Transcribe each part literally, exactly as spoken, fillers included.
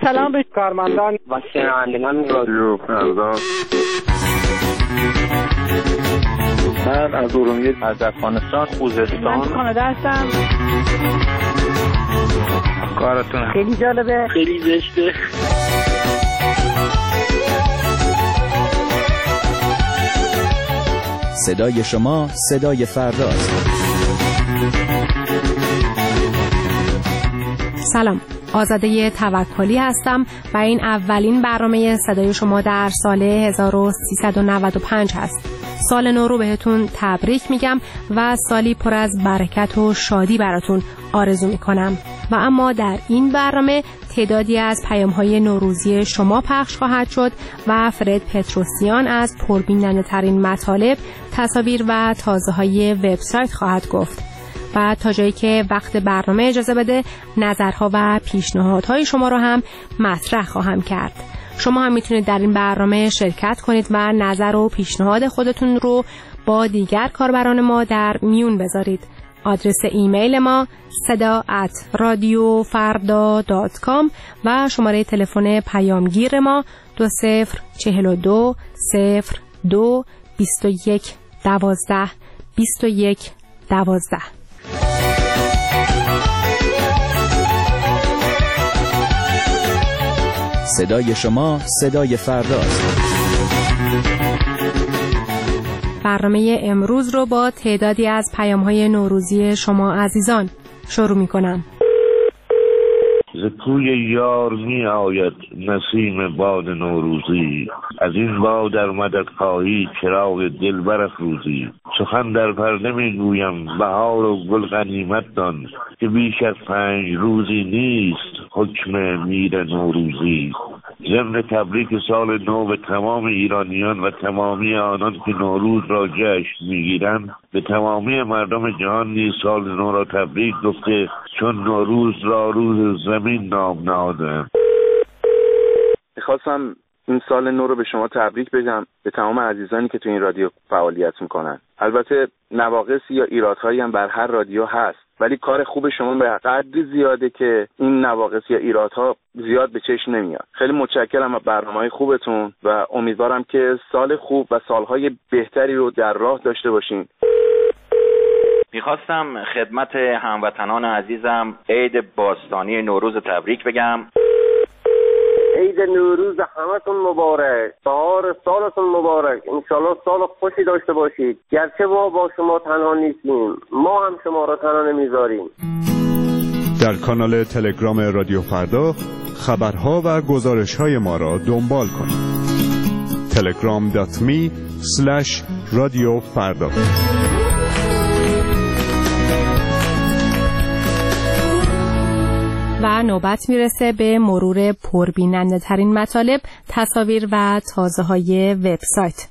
سلام به کارمندان و شنوندگان رادیو فردا. من از ارومیه، از افغانستان، خوزستان، من کانادا هستم. کارتون خیلی جالبه، خیلی زشته. صدای شما صدای فرداست. سلام، آزاده توکلی هستم و این اولین برنامه صدای شما در سال هزار و سیصد و نود و پنج هست. سال نو رو بهتون تبریک میگم و سالی پر از برکت و شادی براتون آرزو میکنم. و اما در این برنامه تعدادی از پیام‌های نوروزی شما پخش خواهد شد و فرد پتروسیان از پربیننده ترین مطالب، تصاویر و تازه‌های وبسایت خواهد گفت. و تا جایی که وقت برنامه اجازه بده نظرها و پیشنهادهای شما رو هم مطرح خواهم کرد. شما هم میتونید در این برنامه شرکت کنید و نظر و پیشنهاد خودتون رو با دیگر کاربران ما در میون بذارید. آدرس ایمیل ما صدا ات رادیو فردا دات کام و شماره تلفن پیامگیر ما دو صفر چهل و دو صفر دو بیست و یک دوازده بیست و یک دوازده. صدای شما صدای فرداست. برنامه امروز رو با تعدادی از پیام‌های نوروزی شما عزیزان شروع می‌کنم. ز کوی یار می آید نسیم باد نوروزی، از این باد در مدد خواهی چراغ دل برافروزی. سخن در پرده می گویم بهار و گل غنیمت دان، که بیش از پنج روزی نیست حکم میر نوروزی. ضمن تبریک سال نو به تمام ایرانیان و تمامی آنان که نوروز را جشن میگیرند، به تمامی مردم جهان نیز سال نو را تبریک گفته، چون نوروز را روز زمین نام نهادند. میخواستم این سال نو رو به شما تبریک بگم، به تمام عزیزانی که تو این رادیو فعالیت میکنن. البته نواقصی یا ایرادهایی هم بر هر رادیو هست، ولی کار خوب شما به قدری زیاده که این نواقص یا ایرادها زیاد به چشم نمیاد. خیلی متشکرم از برنامه‌های خوبتون و امیدوارم که سال خوب و سالهای بهتری رو در راه داشته باشین. میخواستم خدمت هموطنان عزیزم عید باستانی نوروز تبریک بگم. عید نوروز همتون مبارک، بهار سالتون مبارک، انشالله سال خوشی داشته باشید. گرچه ما با شما تنها نیستیم، ما هم شما را تنها نمیذاریم. در کانال تلگرام رادیو فردا خبرها و گزارش‌های ما را دنبال کنید. تلگرام دات می اسلش رادیو فردا. و نوبت میرسه به مرور پربیننده ترین مطالب، تصاویر و تازه‌های وبسایت.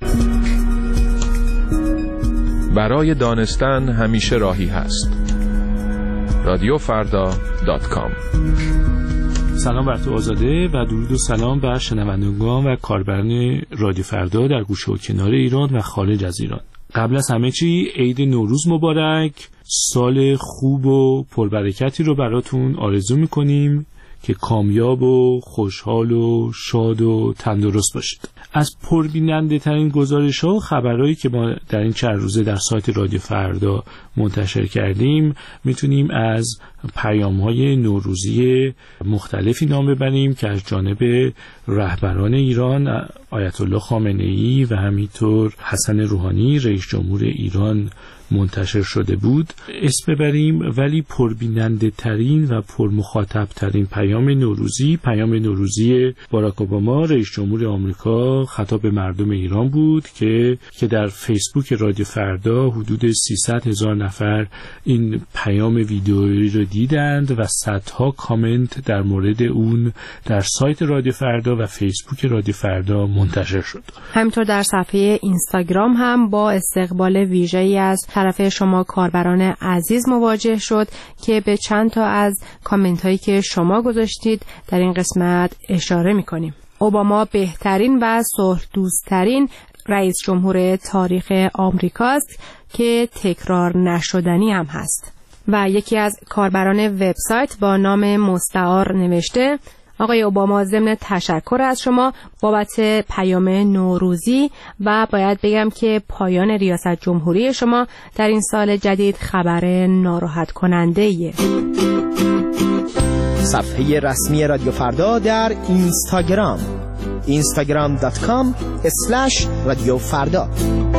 برای دانستن همیشه راهی هست. رادیو فردا دات کام. سلام بر تو آزاده و درود و سلام بر شنوندگان و کاربران رادیو فردا در گوشه و کنار ایران و خارج از ایران. قبل از همه چی عید نوروز مبارک، سال خوب و پربرکتی رو براتون آرزو میکنیم که کامیاب و خوشحال و شاد و تندرست باشید. از پربیننده ترین گزارش ها و خبرهایی که ما در این چند روزه در سایت رادیو فردا منتشر کردیم میتونیم از پیام های نوروزی مختلفی نام ببریم که از جانب رهبران ایران آیت الله خامنه ای و همینطور حسن روحانی رئیس جمهور ایران منتشر شده بود اسم ببریم. ولی پربیننده ترین و پرمخاطب ترین پیام نوروزی پیام نوروزی باراک اوباما رئیس جمهور آمریکا خطاب به مردم ایران بود که که در فیسبوک رادیو فردا حدود سیصد هزار نفر این پیام ویدئویی رو دیدند و صدها کامنت در مورد اون در سایت رادیو فردا و فیسبوک رادیو فردا منتشر شد. همینطور در صفحه اینستاگرام هم با استقبال ویژه‌ای از طرف شما کاربران عزیز مواجه شد که به چند تا از کامنت هایی که شما گذاشتید در این قسمت اشاره می‌کنیم. اوباما بهترین و صلح دوستترین رئیس جمهور تاریخ آمریکاست که تکرار نشدنی هم هست. و یکی از کاربران وبسایت با نام مستعار نوشته: آقای اوباما، ضمن تشکر از شما بابت پیام نوروزی و باید بگم که پایان ریاست جمهوری شما در این سال جدید خبر ناراحت کننده ایه. صفحه رسمی رادیو فردا در اینستاگرام اینستاگرام دات کام اسلش رادیو فردا.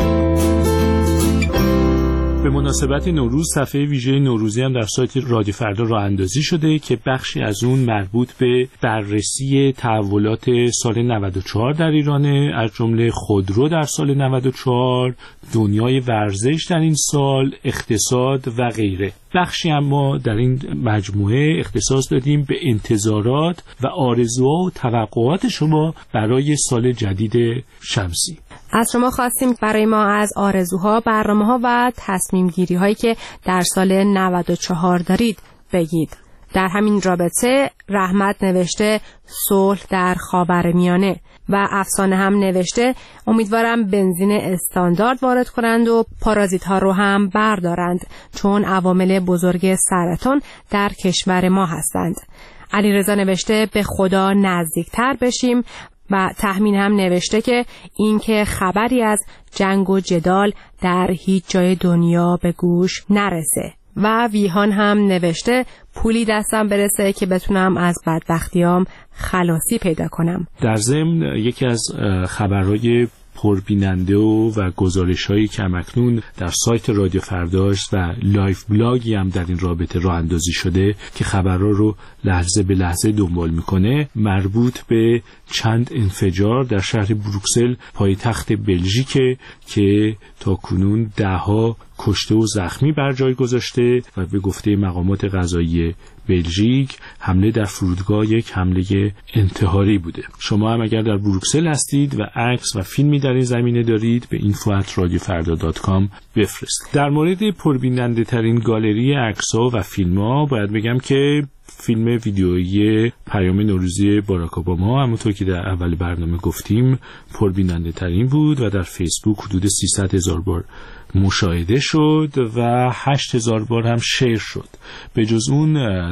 به مناسبت نوروز صفحه ویژه نوروزی هم در سایت رادیو فردا راه اندازی شده که بخشی از اون مربوط به بررسی تحولات سال نود و چهار در ایرانه، از جمله خودرو در سال نود و چهار، دنیای ورزش در این سال، اقتصاد و غیره. بخشی هم ما در این مجموعه اختصاص دادیم به انتظارات و آرزوها و توقعات شما برای سال جدید شمسی. از شما خواستیم برای ما از آرزوها، برنامه‌ها و تصمیم گیری هایی که در سال نود و چهار دارید بگید. در همین رابطه رحمت نوشته صلح در خاورمیانه و افسانه هم نوشته امیدوارم بنزین استاندارد وارد کنند و پارازیت ها رو هم بردارند چون عوامل بزرگ سرطان در کشور ما هستند. علیرضا نوشته به خدا نزدیکتر بشیم و تحمین هم نوشته که این که خبری از جنگ و جدال در هیچ جای دنیا به گوش نرسه. و ویهان هم نوشته پولی دستم برسه که بتونم از بدبختیام خلاصی پیدا کنم. در ضمن یکی از خبرهای پربیننده و, و گزارش هایی که همکنون در سایت رادیو فرداست و لایف بلاگی هم در این رابطه راه اندازی شده که خبرها رو لحظه به لحظه دنبال میکنه، مربوط به چند انفجار در شهر بروکسل پایتخت بلژیک که تا کنون دهها کشته و زخمی بر جای گذاشته و به گفته مقامات قضایی بلژیک حمله در فرودگاه یک حمله انتحاری بوده. شما هم اگر در بروکسل هستید و عکس و فیلمی در این زمینه دارید به اینفو ات رادیو فردا دات کام بفرستید. در مورد پربیننده ترین گالری عکس‌ها و فیلم‌ها باید بگم که فیلم ویدیویی پیام نوروزی باراک اوباما همونطور که در اول برنامه گفتیم پربیننده ترین بود و در فیسبوک حدود سیصد هزار بار مشاهده شد و هشت هزار بار هم شیر شد. به جز اون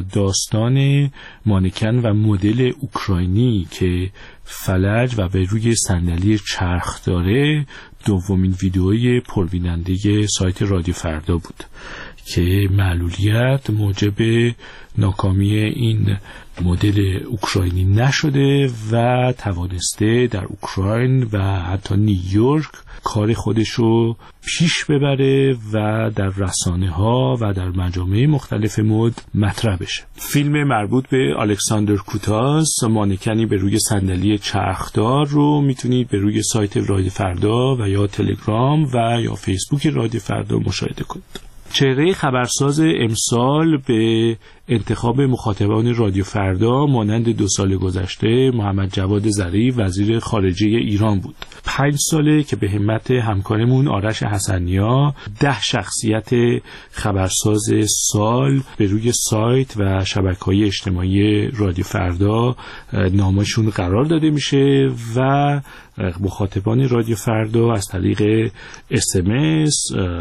داستان مانکن و مدل اوکراینی که فلج و به روی صندلی چرخ داره دومین ویدئوی پربیننده سایت رادیو فردا بود که معلولیت موجب ناکامی این مدل اوکراینی نشده و توانسته در اوکراین و حتی نیویورک کار خودشو پیش ببره و در رسانه ها و در مجامع مختلف مد مطرح بشه. فیلم مربوط به الکساندر کوتاس مانکنی به روی صندلی چرخدار رو میتونید به روی سایت رادیو فردا و یا تلگرام و یا فیسبوک رادیو فردا مشاهده کنید. چهره خبرساز امسال به انتخاب مخاطبان رادیو فردا مانند دو سال گذشته محمد جواد ظریف وزیر خارجه ایران بود. پنج ساله که به همت همکارمون آرش حسنیا ده شخصیت خبرساز سال به روی سایت و شبکه‌های اجتماعی رادیو فردا نامشون قرار داده میشه و مخاطبان رادیو فردا از طریق اس ام اس،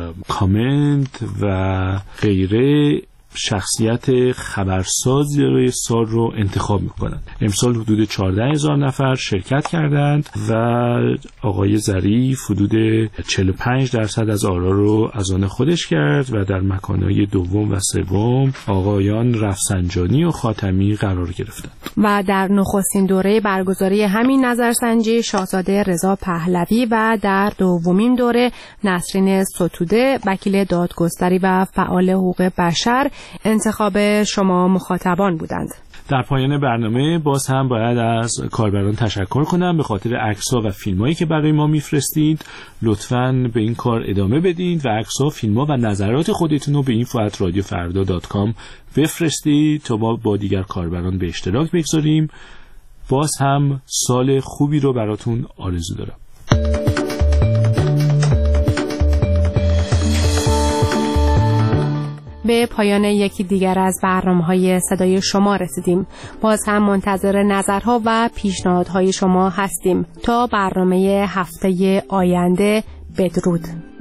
کامنت و غیره شخصیت خبرساز سال رو انتخاب میکنند. امسال حدود چهارده هزار نفر شرکت کردند و آقای ظریف حدود چهل و پنج درصد از آرا رو از آن خودش کرد و در مکانهای دوم و سوم آقایان رفسنجانی و خاتمی قرار گرفتند. و در نخستین دوره برگزاری همین نظرسنجی شاهزاده رضا پهلوی و در دومین دوره نسرین ستوده وکیل دادگستری و فعال حقوق بشر انتخاب شما مخاطبان بودند. در پایان برنامه باز هم باید از کاربران تشکر کنم به خاطر عکس‌ها و فیلم‌هایی که برای ما میفرستید. لطفاً به این کار ادامه بدید و عکس‌ها، فیلم‌ها و نظرات خودتون رو به اینفو ات رادیو فردا دات کام بفرستید تا ما با دیگر کاربران به اشتراک بگذاریم. باز هم سال خوبی رو براتون آرزو دارم. به پایان یکی دیگر از برنامه‌های صدای شما رسیدیم. باز هم منتظر نظرها و پیشنهادهای شما هستیم. تا برنامه هفته آینده، بدرود.